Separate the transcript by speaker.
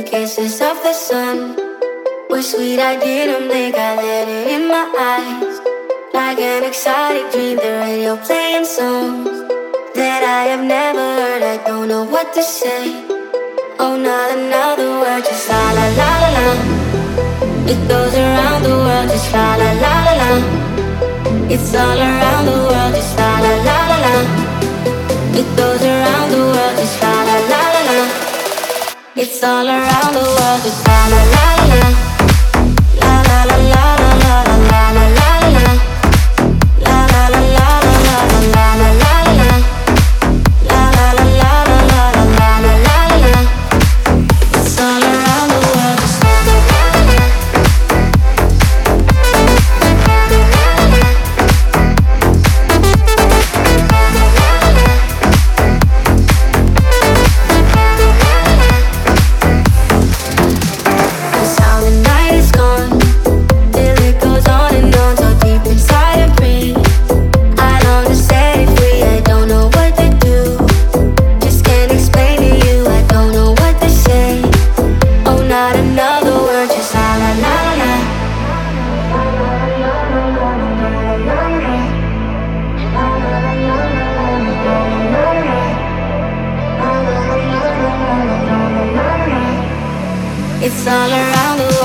Speaker 1: kisses of the sun were sweet. I didn't blink, I let it in my eyes. Like an exotic dream, the radio playing songs that I have never heard. I don't know what to say. Oh, not another word, just la la la la la. It goes around the world, just la la la la la. It's all around the world, just la la la la la. It goes around the world, just la la la la la. It's all around the world, just la la la la la. La la la la la la la la la la. La la la la la la la la la la. La la la la la la la la la la. It's all around the world, just la la la la. It's all around the world.